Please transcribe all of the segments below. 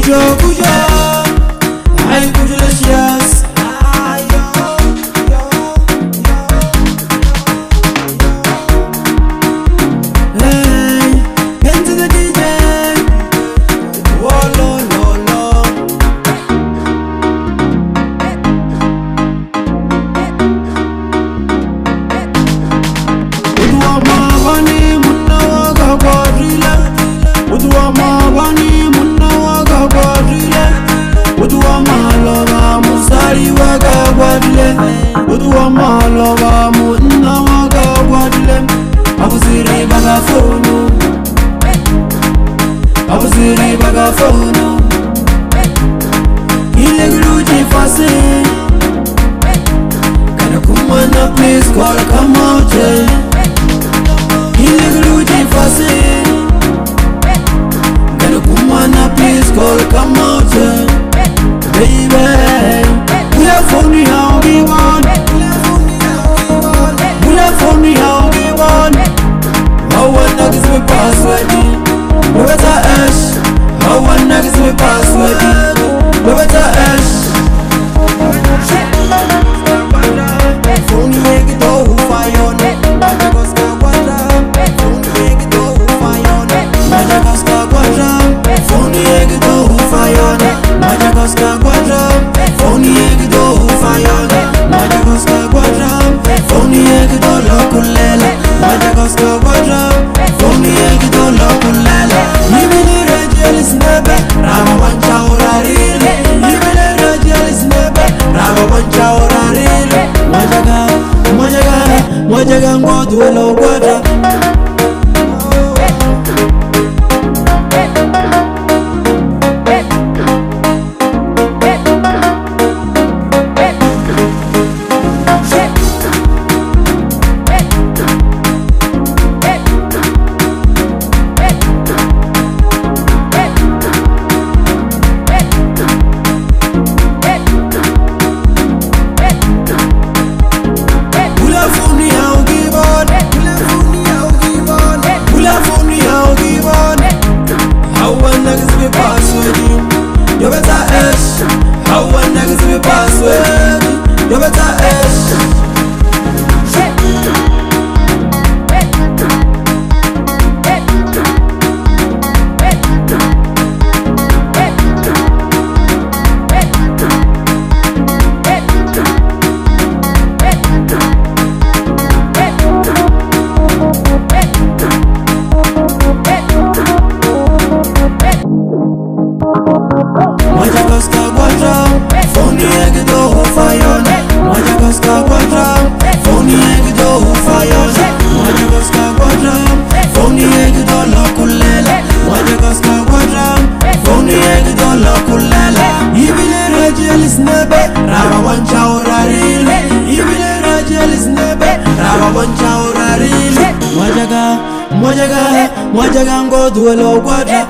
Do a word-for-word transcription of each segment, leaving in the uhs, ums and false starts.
Kujo kujo, ay kujo les yes. Udwa malova munna waga gwadile abuziri baga fonu abuziri baga fonu ile gluji fase kana kumana please call come out ile gluji fase kana kumana please call come out baby we are phony how we want. For me how we want. How one nigga is my password. No better ash. How one nigga is my password. No better ash. Phone make it all fire on. Magic Oscar Quadra. Phone make it all fire on. Magic Oscar Quadra. Phone make it all fire on. Magic Oscar Quadra. Phone make it all fire on. Magic Oscar Quadra. Phone make it all lokulela. Magic Oscar Quadra. Phone make it all lokulela. Ibile rajelis nebe. Rama wancha orarile. Ibile rajelis nebe. Rama wancha orarile. Majaga, majaga, majaga ngodu elo Quadra. You better ash. How one niggas be password. You better ash. Magic Oscar Quadra, phone egg do fire. Magic Oscar Quadra, phone egg do fire. Magic Oscar Quadra, phone egg do lokulela. Magic Oscar Quadra, phone egg do lokulela. Ibile rajelis nebe, rama wancha orarile. Ibile rajelis nebe, rama wancha orarile. Majaga, majaga, majaga ngodu elo Quadra.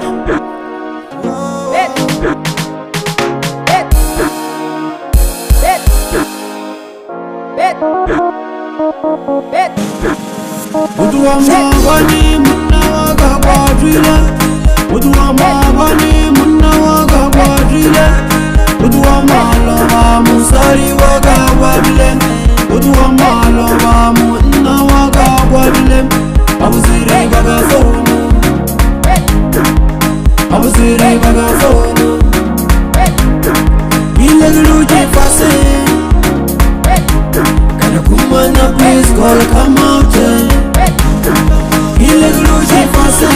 Udwa mabani munna waga gwadile. Udwa mabani munna waga gwadile. Udwa malova musari waga gwadile. Udwa malova munna waga gwadile. Abuziri baga fonu. Abuziri baga fonu. Ile gluji fase. Kana kumana please call come out. Ile gluji fase.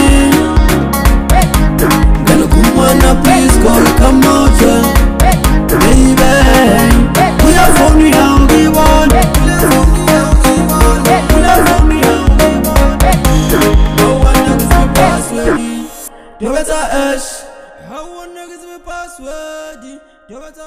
Kana kumana please call come out. Baby, we are phony how we want. We are phony how we want. How one niggas be password. You better ash. How one niggas be password. You better